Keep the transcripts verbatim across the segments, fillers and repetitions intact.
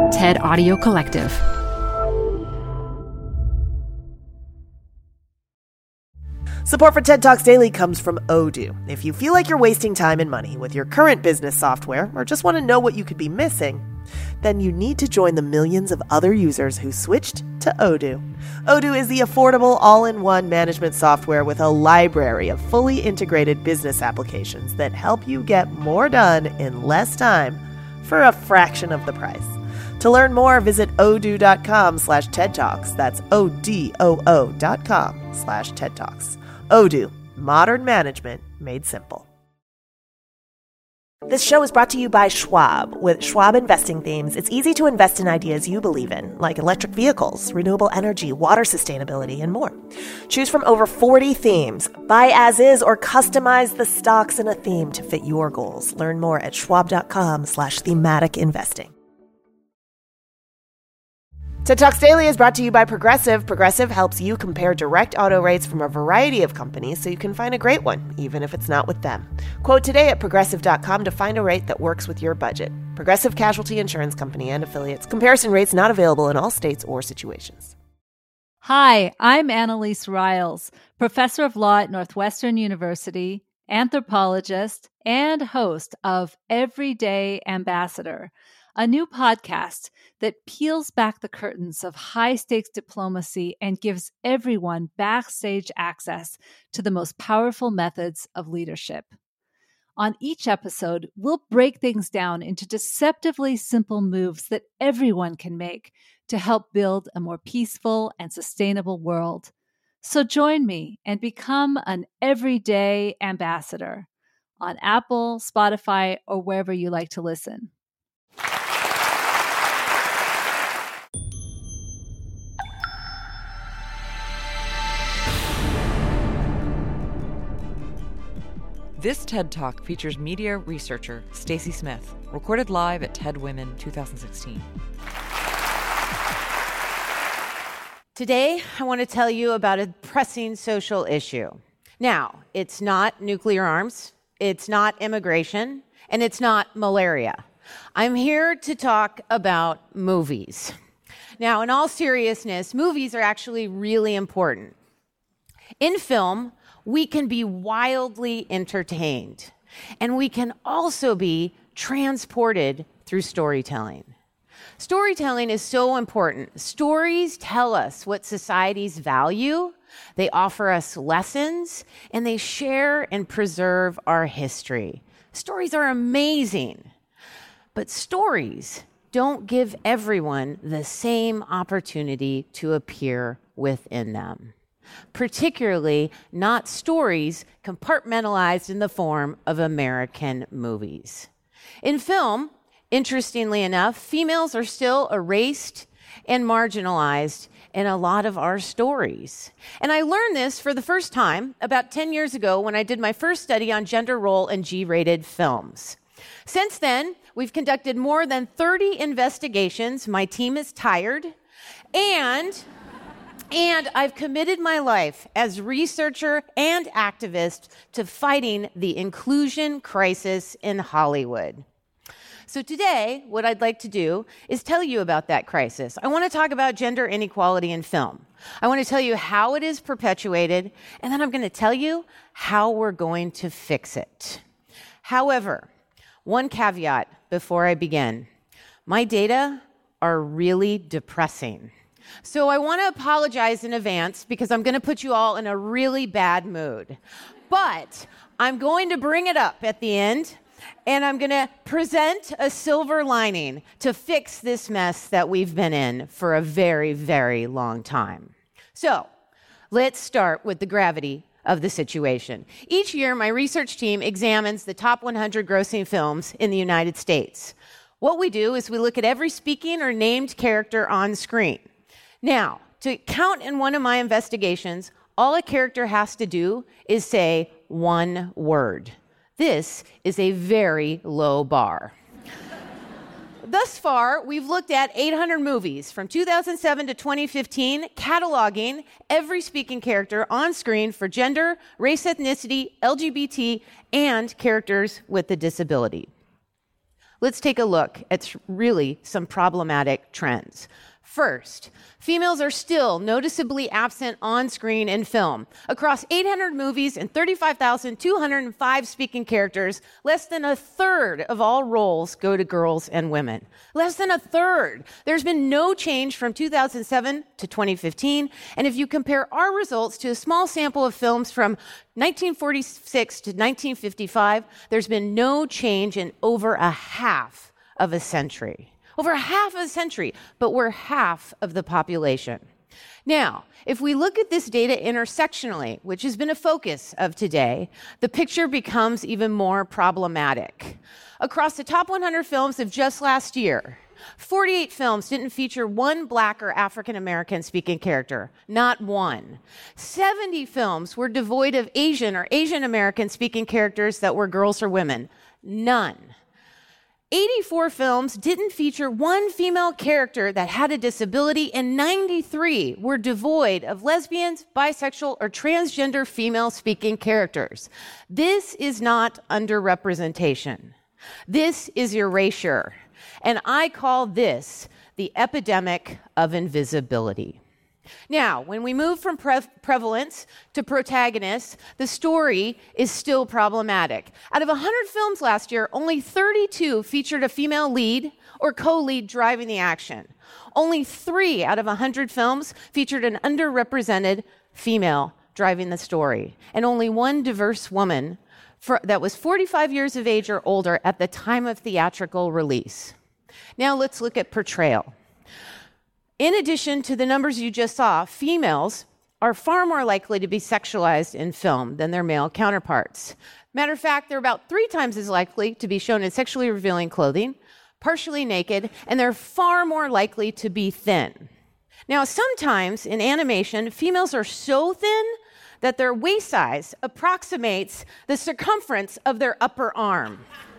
TED Audio Collective. Support for TED Talks Daily comes from Odoo. If you feel like you're wasting time and money with your current business software or just want to know what you could be missing, then you need to join the millions of other users who switched to Odoo. Odoo is the affordable all-in-one management software with a library of fully integrated business applications that help you get more done in less time for a fraction of the price. To learn more, visit odoo.com slash TED Talks. That's O-D-O-O dot com slash TED Talks. Odoo, modern management made simple. This show is brought to you by Schwab. With Schwab Investing Themes, it's easy to invest in ideas you believe in, like electric vehicles, renewable energy, water sustainability, and more. Choose from over forty themes. Buy as is or customize the stocks in a theme to fit your goals. Learn more at schwab.com slash thematic investing. TED Talks Daily is brought to you by Progressive. Progressive helps you compare direct auto rates from a variety of companies so you can find a great one, even if it's not with them. Quote today at progressive dot com to find a rate that works with your budget. Progressive Casualty Insurance Company and Affiliates. Comparison rates not available in all states or situations. Hi, I'm Annalise Riles, professor of law at Northwestern University, anthropologist, and host of Everyday Ambassador, a new podcast that peels back the curtains of high-stakes diplomacy and gives everyone backstage access to the most powerful methods of leadership. On each episode, we'll break things down into deceptively simple moves that everyone can make to help build a more peaceful and sustainable world. So join me and become an everyday ambassador on Apple, Spotify, or wherever you like to listen. This TED Talk features media researcher Stacy Smith, recorded live at TED Women twenty sixteen. Today, I want to tell you about a pressing social issue. Now, it's not nuclear arms, it's not immigration, and it's not malaria. I'm here to talk about movies. Now, in all seriousness, movies are actually really important. In film, we can be wildly entertained, and we can also be transported through storytelling. Storytelling is so important. Stories tell us what societies value, they offer us lessons, and they share and preserve our history. Stories are amazing, but stories don't give everyone the same opportunity to appear within them. Particularly not stories compartmentalized in the form of American movies. In film, interestingly enough, females are still erased and marginalized in a lot of our stories. And I learned this for the first time about ten years ago when I did my first study on gender role in G-rated films. Since then, we've conducted more than thirty investigations. My team is tired, and And I've committed my life as researcher and activist to fighting the inclusion crisis in Hollywood. So today, what I'd like to do is tell you about that crisis. I want to talk about gender inequality in film. I want to tell you how it is perpetuated, and then I'm going to tell you how we're going to fix it. However, one caveat before I begin. My data are really depressing. So I want to apologize in advance because I'm going to put you all in a really bad mood. But I'm going to bring it up at the end, and I'm going to present a silver lining to fix this mess that we've been in for a very, very long time. So let's start with the gravity of the situation. Each year, my research team examines the top one hundred grossing films in the United States. What we do is we look at every speaking or named character on screen. Now, to count in one of my investigations, all a character has to do is say one word. This is a very low bar. Thus far, we've looked at eight hundred movies from two thousand seven to twenty fifteen, cataloging every speaking character on screen for gender, race, ethnicity, L G B T, and characters with a disability. Let's take a look at really some problematic trends. First, females are still noticeably absent on screen in film. Across eight hundred movies and thirty-five thousand two hundred five speaking characters, less than a third of all roles go to girls and women. Less than a third. There's been no change from two thousand seven to twenty fifteen, and if you compare our results to a small sample of films from nineteen forty-six to nineteen fifty-five, there's been no change in over a half of a century. Over half a century, but we're half of the population. Now, if we look at this data intersectionally, which has been a focus of today, the picture becomes even more problematic. Across the top one hundred films of just last year, forty-eight films didn't feature one Black or African American speaking character, not one. seventy films were devoid of Asian or Asian American speaking characters that were girls or women, none. eighty-four films didn't feature one female character that had a disability, and ninety-three were devoid of lesbians, bisexual, or transgender female-speaking characters. This is not underrepresentation. This is erasure. And I call this the epidemic of invisibility. Now, when we move from pre- prevalence to protagonists, the story is still problematic. Out of one hundred films last year, only thirty-two featured a female lead or co-lead driving the action. Only three out of one hundred films featured an underrepresented female driving the story, and only one diverse woman for, that was forty-five years of age or older at the time of theatrical release. Now let's look at portrayal. In addition to the numbers you just saw, females are far more likely to be sexualized in film than their male counterparts. Matter of fact, they're about three times as likely to be shown in sexually revealing clothing, partially naked, and they're far more likely to be thin. Now, sometimes in animation, females are so thin that their waist size approximates the circumference of their upper arm.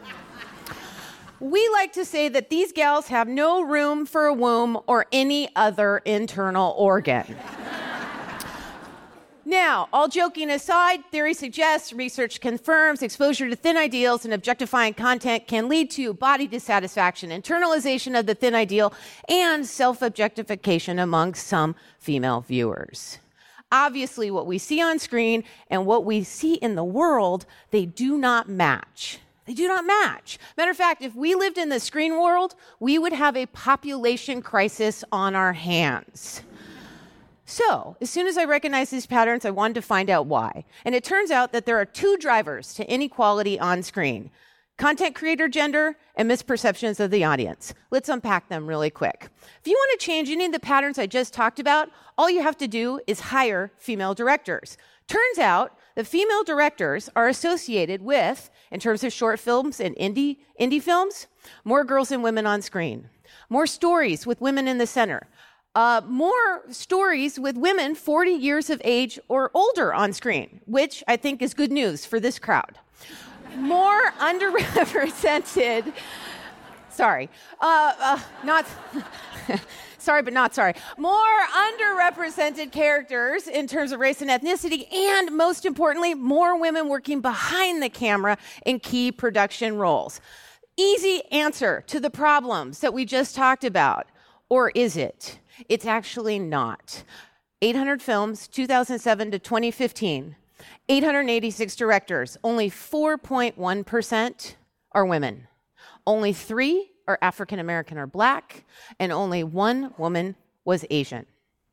We like to say that these gals have no room for a womb or any other internal organ. Now, all joking aside, theory suggests, research confirms, exposure to thin ideals and objectifying content can lead to body dissatisfaction, internalization of the thin ideal, and self-objectification among some female viewers. Obviously, what we see on screen and what we see in the world, they do not match. They do not match. Matter of fact, if we lived in the screen world, we would have a population crisis on our hands. So, as soon as I recognized these patterns, I wanted to find out why. And it turns out that there are two drivers to inequality on screen: content creator gender and misperceptions of the audience. Let's unpack them really quick. If you want to change any of the patterns I just talked about, all you have to do is hire female directors. Turns out the female directors are associated with, in terms of short films and indie, indie films, more girls and women on screen, more stories with women in the center, uh, more stories with women forty years of age or older on screen, which I think is good news for this crowd. More underrepresented, sorry, uh, uh, not... Sorry, but not sorry. More underrepresented characters in terms of race and ethnicity, and most importantly, more women working behind the camera in key production roles. Easy answer to the problems that we just talked about. Or is it? It's actually not. eight hundred films, two thousand seven to twenty fifteen, eight hundred eighty-six directors, only four point one percent are women. Only three are African American or Black, and only one woman was Asian.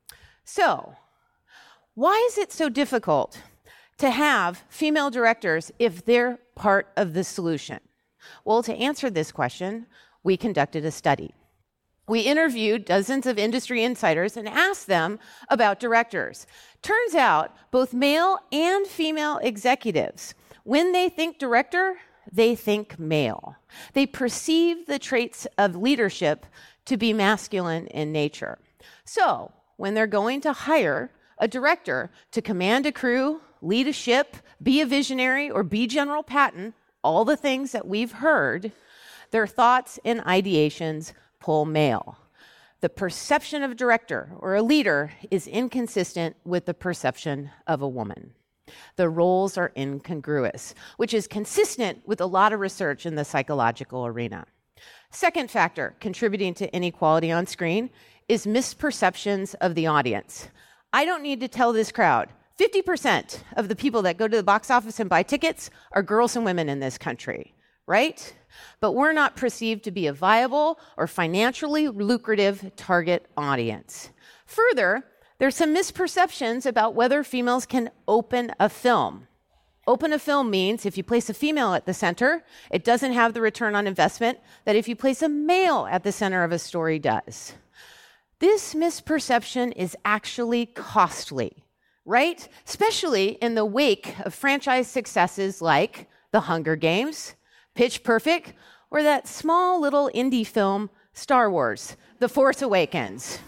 So, why is it so difficult to have female directors if they're part of the solution? Well, to answer this question, we conducted a study. We interviewed dozens of industry insiders and asked them about directors. Turns out, both male and female executives, when they think director, they think male. They perceive the traits of leadership to be masculine in nature. So, when they're going to hire a director to command a crew, lead a ship, be a visionary, or be General Patton, all the things that we've heard, their thoughts and ideations pull male. The perception of a director or a leader is inconsistent with the perception of a woman. The roles are incongruous, which is consistent with a lot of research in the psychological arena. Second factor contributing to inequality on screen is misperceptions of the audience. I don't need to tell this crowd, fifty percent of the people that go to the box office and buy tickets are girls and women in this country, right? But we're not perceived to be a viable or financially lucrative target audience. Further, there's some misperceptions about whether females can open a film. Open a film means if you place a female at the center, it doesn't have the return on investment that if you place a male at the center of a story does. This misperception is actually costly, right? Especially in the wake of franchise successes like The Hunger Games, Pitch Perfect, or that small little indie film, Star Wars, The Force Awakens.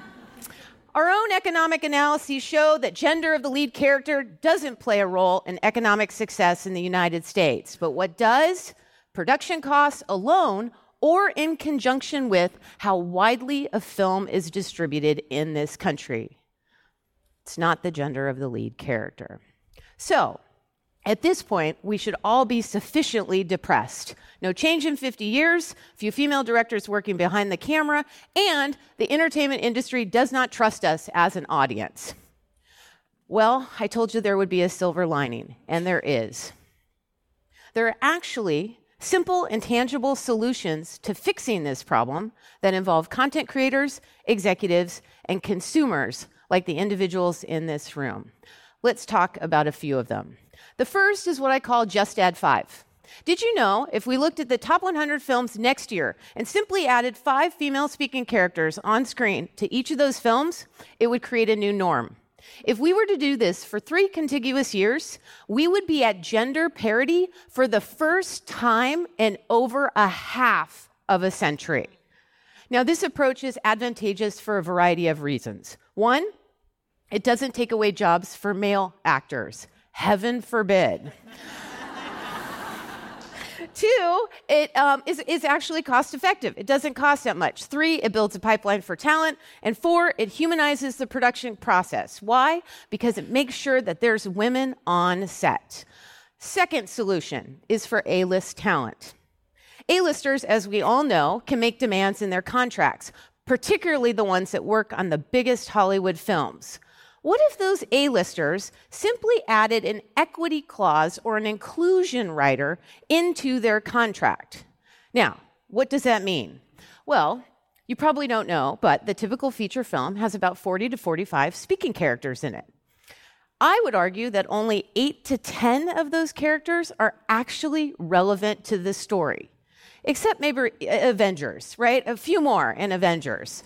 Our own economic analyses show that gender of the lead character doesn't play a role in economic success in the United States. But what does? Production costs alone, or in conjunction with how widely a film is distributed in this country. It's not the gender of the lead character. So, at this point, we should all be sufficiently depressed. No change in fifty years, few female directors working behind the camera, and the entertainment industry does not trust us as an audience. Well, I told you there would be a silver lining, and there is. There are actually simple and tangible solutions to fixing this problem that involve content creators, executives, and consumers like the individuals in this room. Let's talk about a few of them. The first is what I call Just Add Five. Did you know if we looked at the top one hundred films next year and simply added five female-speaking characters on screen to each of those films, it would create a new norm? If we were to do this for three contiguous years, we would be at gender parity for the first time in over a half of a century. Now, this approach is advantageous for a variety of reasons. One, it doesn't take away jobs for male actors. Heaven forbid. Two, it um, is, is actually cost effective. It doesn't cost that much. Three, it builds a pipeline for talent. And four, it humanizes the production process. Why? Because it makes sure that there's women on set. Second solution is for A-list talent. A-listers, as we all know, can make demands in their contracts, particularly the ones that work on the biggest Hollywood films. What if those A-listers simply added an equity clause or an inclusion rider into their contract? Now, what does that mean? Well, you probably don't know, but the typical feature film has about forty to forty-five speaking characters in it. I would argue that only eight to ten of those characters are actually relevant to the story, except maybe Avengers, right? A few more in Avengers.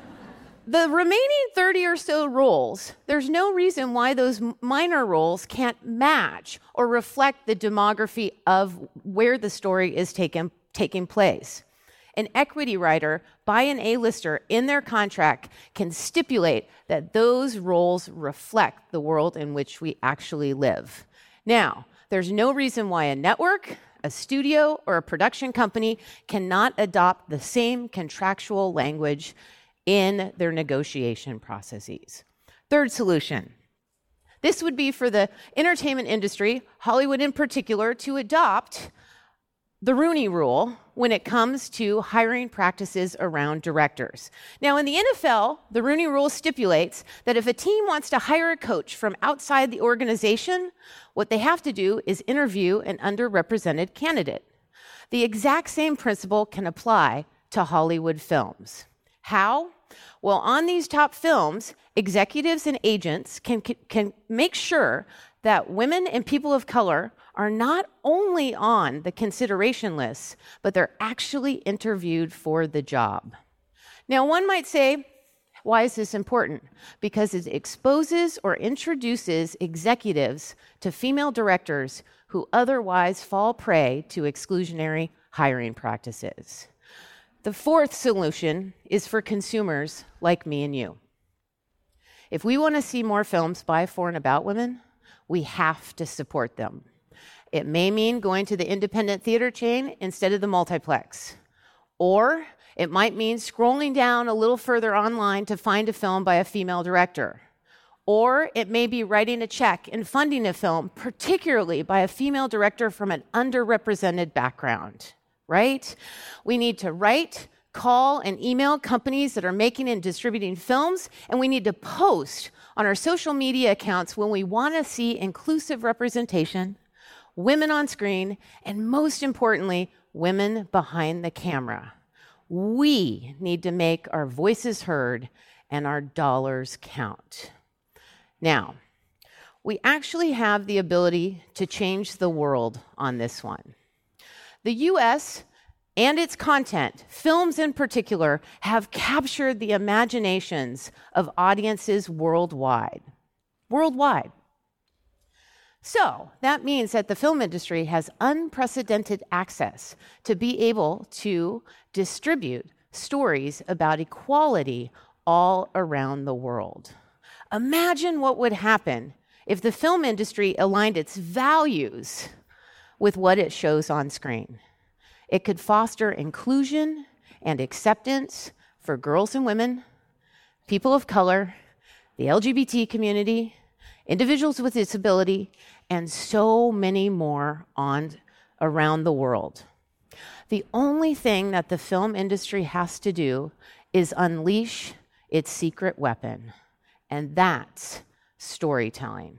The remaining thirty or so roles, there's no reason why those minor roles can't match or reflect the demography of where the story is taken, taking place. An equity rider by an A-lister in their contract can stipulate that those roles reflect the world in which we actually live. Now, there's no reason why a network, a studio, or a production company cannot adopt the same contractual language in their negotiation processes. Third solution. This would be for the entertainment industry, Hollywood in particular, to adopt the Rooney Rule when it comes to hiring practices around directors. Now, in the N F L, the Rooney Rule stipulates that if a team wants to hire a coach from outside the organization, what they have to do is interview an underrepresented candidate. The exact same principle can apply to Hollywood films. How? Well, on these top films, executives and agents can, can make sure that women and people of color are not only on the consideration list, but they're actually interviewed for the job. Now, one might say, why is this important? Because it exposes or introduces executives to female directors who otherwise fall prey to exclusionary hiring practices. The fourth solution is for consumers like me and you. If we want to see more films by, for, and about women, we have to support them. It may mean going to the independent theater chain instead of the multiplex. Or it might mean scrolling down a little further online to find a film by a female director. Or it may be writing a check and funding a film, particularly by a female director from an underrepresented background. right? We need to write, call, and email companies that are making and distributing films, and we need to post on our social media accounts when we want to see inclusive representation, women on screen, and most importantly, women behind the camera. We need to make our voices heard and our dollars count. Now, we actually have the ability to change the world on this one. The U S and its content, films in particular, have captured the imaginations of audiences worldwide. Worldwide. So that means that the film industry has unprecedented access to be able to distribute stories about equality all around the world. Imagine what would happen if the film industry aligned its values with what it shows on screen. It could foster inclusion and acceptance for girls and women, people of color, the L G B T community, individuals with disability, and so many more on around the world. The only thing that the film industry has to do is unleash its secret weapon, and that's storytelling.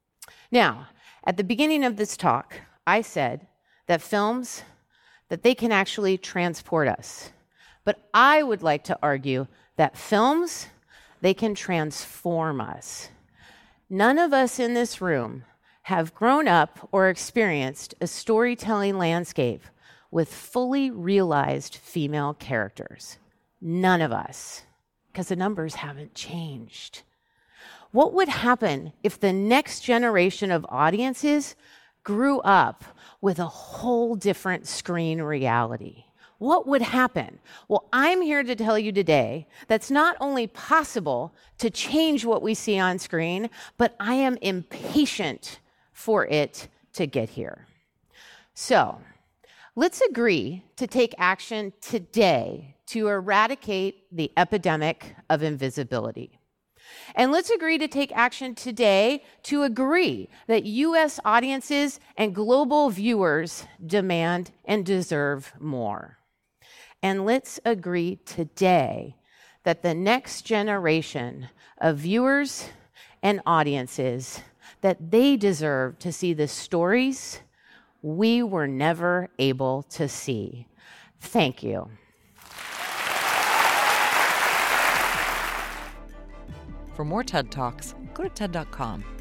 Now, at the beginning of this talk, I said that films, that they can actually transport us. But I would like to argue that films, they can transform us. None of us in this room have grown up or experienced a storytelling landscape with fully realized female characters. None of us, because the numbers haven't changed. What would happen if the next generation of audiences grew up with a whole different screen reality? What would happen? Well, I'm here to tell you today that's not only possible to change what we see on screen, but I am impatient for it to get here. So, let's agree to take action today to eradicate the epidemic of invisibility. And let's agree to take action today to agree that U S audiences and global viewers demand and deserve more. And let's agree today that the next generation of viewers and audiences, that they deserve to see the stories we were never able to see. Thank you. For more TED Talks, go to T E D dot com.